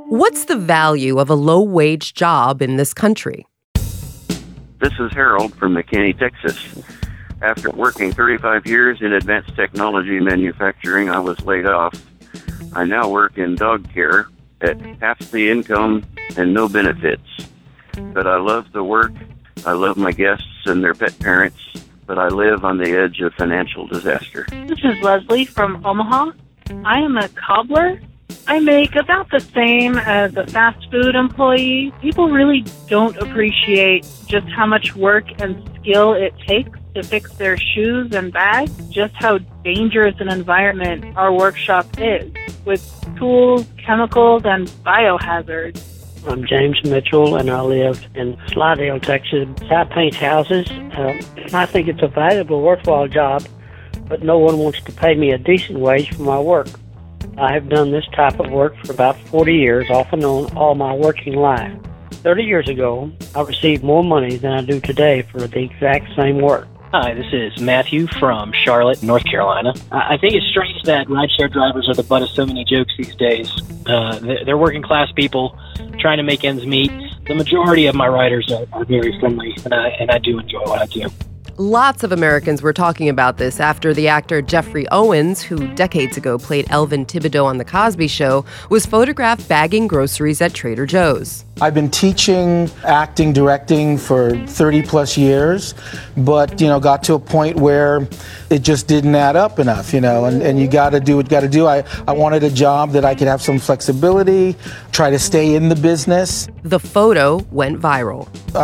What's the value of a low-wage job in this country? This is Harold from McKinney, Texas. After working 35 years in advanced technology manufacturing, I was laid off. I now work in dog care at half the income and no benefits. But I love the work. I love my guests and their pet parents, but I live on the edge of financial disaster. This is Leslie from Omaha. I am a cobbler. I make about the same as a fast food employee. People really don't appreciate just how much work and skill it takes to fix their shoes and bags, just how dangerous an environment our workshop is, with tools, chemicals, and biohazards. I'm James Mitchell, and I live in Slidell, Texas. I paint houses. I think it's a valuable, worthwhile job, but no one wants to pay me a decent wage for my work. I have done this type of work for about 40 years, off and on, all my working life. 30 years ago, I received more money than I do today for the exact same work. Hi, this is Matthew from Charlotte, North Carolina. I think it's strange that rideshare drivers are the butt of so many jokes these days. They're working class people trying to make ends meet. The majority of my riders are very friendly, and I do enjoy what I do. Lots of Americans were talking about this after the actor Jeffrey Owens, who decades ago played Elvin Thibodeau on The Cosby Show, was photographed bagging groceries at Trader Joe's. I've been teaching acting, directing for 30 plus years, but, got to a point where it just didn't add up enough, and you got to do what you got to do. I wanted a job that I could have some flexibility, try to stay in the business. The photo went viral.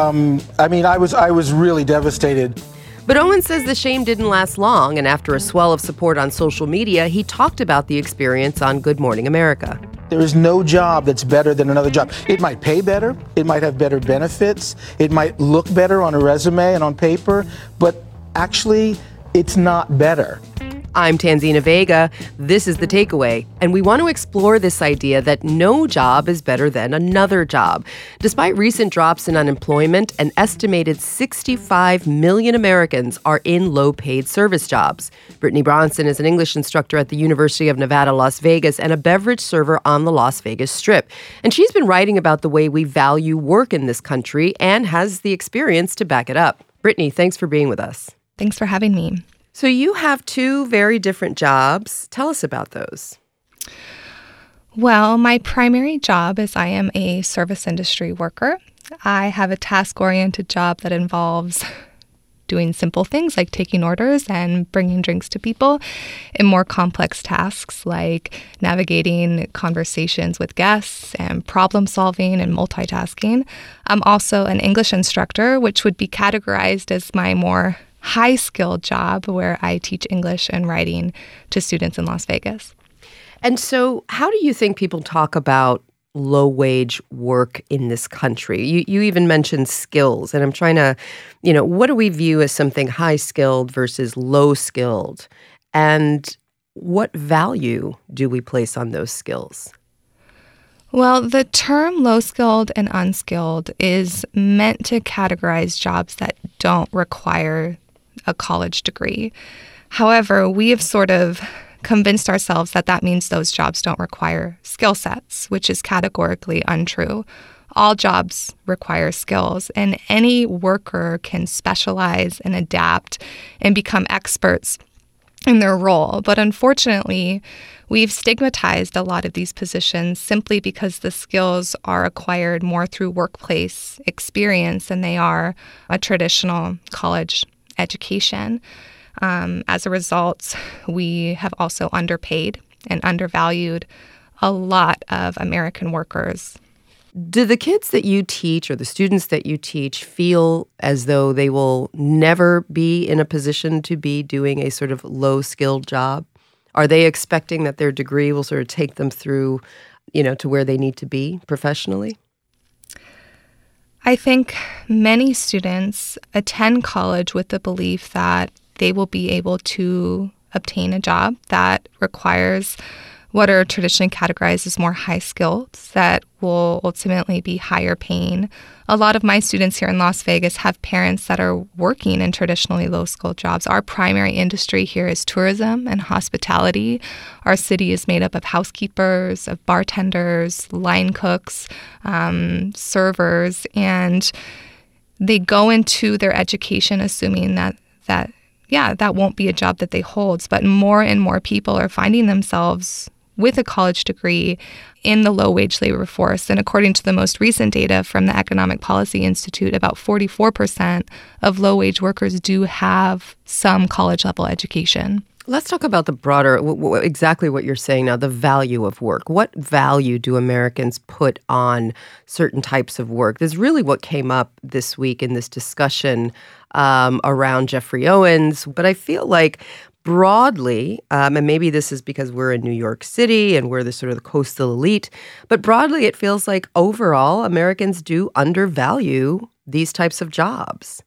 I was really devastated. But Owen says the shame didn't last long, and after a swell of support on social media, he talked about the experience on Good Morning America. There is no job that's better than another job. It might pay better, it might have better benefits, it might look better on a resume and on paper, but actually, it's not better. I'm Tanzina Vega. This is The Takeaway, and we want to explore this idea that no job is better than another job. Despite recent drops in unemployment, an estimated 65 million Americans are in low-paid service jobs. Brittany Bronson is an English instructor at the University of Nevada, Las Vegas, and a beverage server on the Las Vegas Strip. And she's been writing about the way we value work in this country and has the experience to back it up. Brittany, thanks for being with us. Thanks for having me. So you have two very different jobs. Tell us about those. Well, my primary job is I am a service industry worker. I have a task-oriented job that involves doing simple things like taking orders and bringing drinks to people, and more complex tasks like navigating conversations with guests and problem solving and multitasking. I'm also an English instructor, which would be categorized as my more high-skilled job, where I teach English and writing to students in Las Vegas. And so how do you think people talk about low-wage work in this country? You even mentioned skills, and I'm trying to, what do we view as something high-skilled versus low-skilled? And what value do we place on those skills? Well, the term low-skilled and unskilled is meant to categorize jobs that don't require a college degree. However, we have sort of convinced ourselves that that means those jobs don't require skill sets, which is categorically untrue. All jobs require skills, and any worker can specialize and adapt and become experts in their role. But unfortunately, we've stigmatized a lot of these positions simply because the skills are acquired more through workplace experience than they are a traditional college education. As a result, we have also underpaid and undervalued a lot of American workers. Do the kids that you teach or the students that you teach feel as though they will never be in a position to be doing a sort of low-skilled job? Are they expecting that their degree will sort of take them through, to where they need to be professionally? I think many students attend college with the belief that they will be able to obtain a job that requires what are traditionally categorized as more high skills that will ultimately be higher paying. A lot of my students here in Las Vegas have parents that are working in traditionally low-skilled jobs. Our primary industry here is tourism and hospitality. Our city is made up of housekeepers, of bartenders, line cooks, servers, and they go into their education assuming that won't be a job that they hold. But more and more people are finding themselves with a college degree in the low-wage labor force. And according to the most recent data from the Economic Policy Institute, about 44% of low-wage workers do have some college-level education. Let's talk about the broader, exactly what you're saying now, the value of work. What value do Americans put on certain types of work? This is really what came up this week in this discussion around Jeffrey Owens. But I feel like broadly, and maybe this is because we're in New York City and we're the sort of the coastal elite, but broadly it feels like overall Americans do undervalue these types of jobs.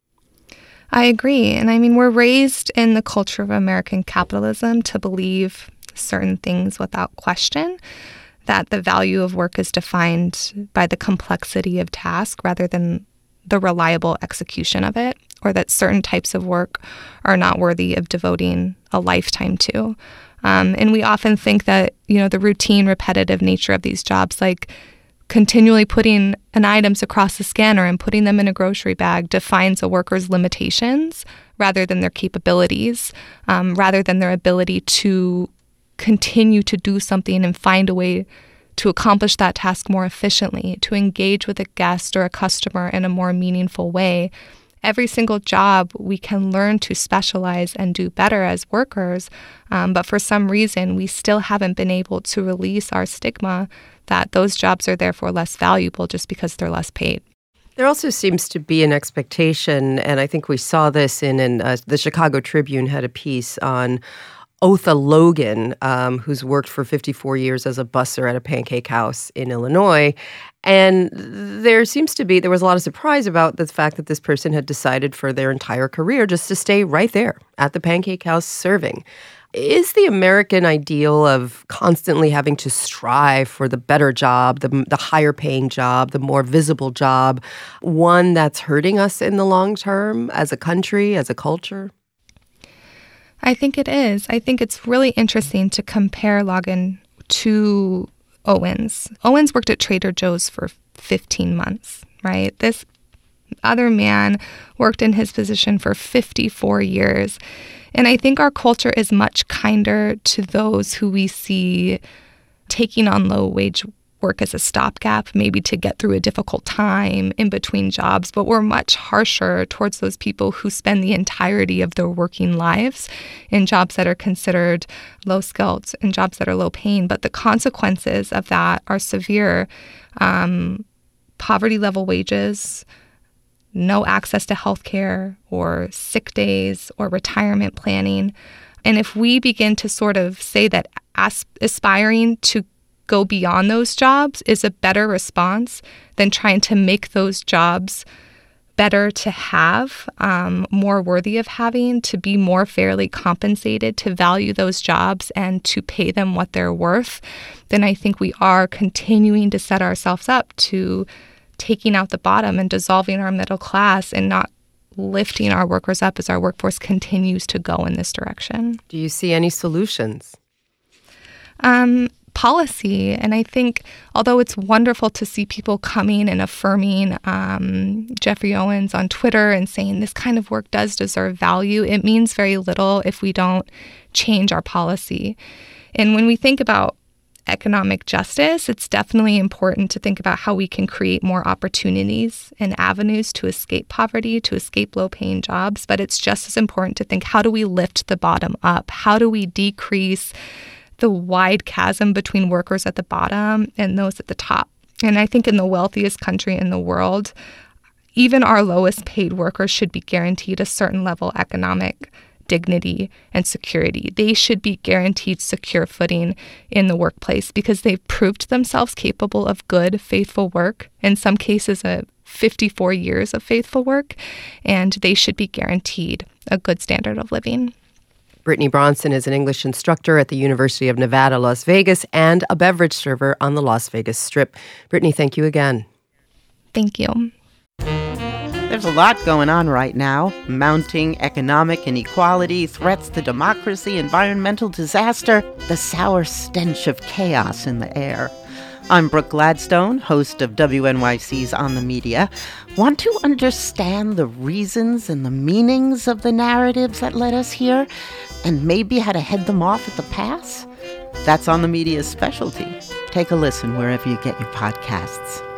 I agree. And I mean, we're raised in the culture of American capitalism to believe certain things without question, that the value of work is defined by the complexity of task rather than the reliable execution of it, or that certain types of work are not worthy of devoting a lifetime to. And we often think that, the routine, repetitive nature of these jobs, like continually putting an items across the scanner and putting them in a grocery bag, defines a worker's limitations rather than their capabilities, rather than their ability to continue to do something and find a way to accomplish that task more efficiently, to engage with a guest or a customer in a more meaningful way. Every single job we can learn to specialize and do better as workers, but for some reason we still haven't been able to release our stigma that those jobs are therefore less valuable just because they're less paid. There also seems to be an expectation, and I think we saw this in the Chicago Tribune had a piece on Otha Logan, who's worked for 54 years as a busser at a pancake house in Illinois. And there was a lot of surprise about the fact that this person had decided for their entire career just to stay right there at the pancake house serving. Is the American ideal of constantly having to strive for the better job, the higher paying job, the more visible job, one that's hurting us in the long term as a country, as a culture? I think it is. I think it's really interesting to compare Logan to Owens. Owens worked at Trader Joe's for 15 months, right? This other man worked in his position for 54 years. And I think our culture is much kinder to those who we see taking on low-wage work as a stopgap, maybe to get through a difficult time in between jobs, but we're much harsher towards those people who spend the entirety of their working lives in jobs that are considered low-skilled and jobs that are low-paying. But the consequences of that are severe. Poverty-level wages, no access to health care or sick days or retirement planning. And if we begin to sort of say that aspiring to go beyond those jobs is a better response than trying to make those jobs better to have, more worthy of having, to be more fairly compensated, to value those jobs and to pay them what they're worth, then I think we are continuing to set ourselves up to taking out the bottom and dissolving our middle class and not lifting our workers up as our workforce continues to go in this direction. Do you see any solutions? Policy. And I think, although it's wonderful to see people coming and affirming Jeffrey Owens on Twitter and saying this kind of work does deserve value, it means very little if we don't change our policy. And when we think about economic justice, it's definitely important to think about how we can create more opportunities and avenues to escape poverty, to escape low-paying jobs. But it's just as important to think, how do we lift the bottom up? How do we decrease the wide chasm between workers at the bottom and those at the top? And I think in the wealthiest country in the world, even our lowest paid workers should be guaranteed a certain level of economic dignity and security. They should be guaranteed secure footing in the workplace because they've proved themselves capable of good, faithful work, in some cases 54 years of faithful work, and they should be guaranteed a good standard of living. Brittany Bronson is an English instructor at the University of Nevada, Las Vegas, and a beverage server on the Las Vegas Strip. Brittany, thank you again. Thank you. There's a lot going on right now. Mounting economic inequality, threats to democracy, environmental disaster, the sour stench of chaos in the air. I'm Brooke Gladstone, host of WNYC's On the Media. Want to understand the reasons and the meanings of the narratives that led us here, and maybe how to head them off at the pass? That's On the Media's specialty. Take a listen wherever you get your podcasts.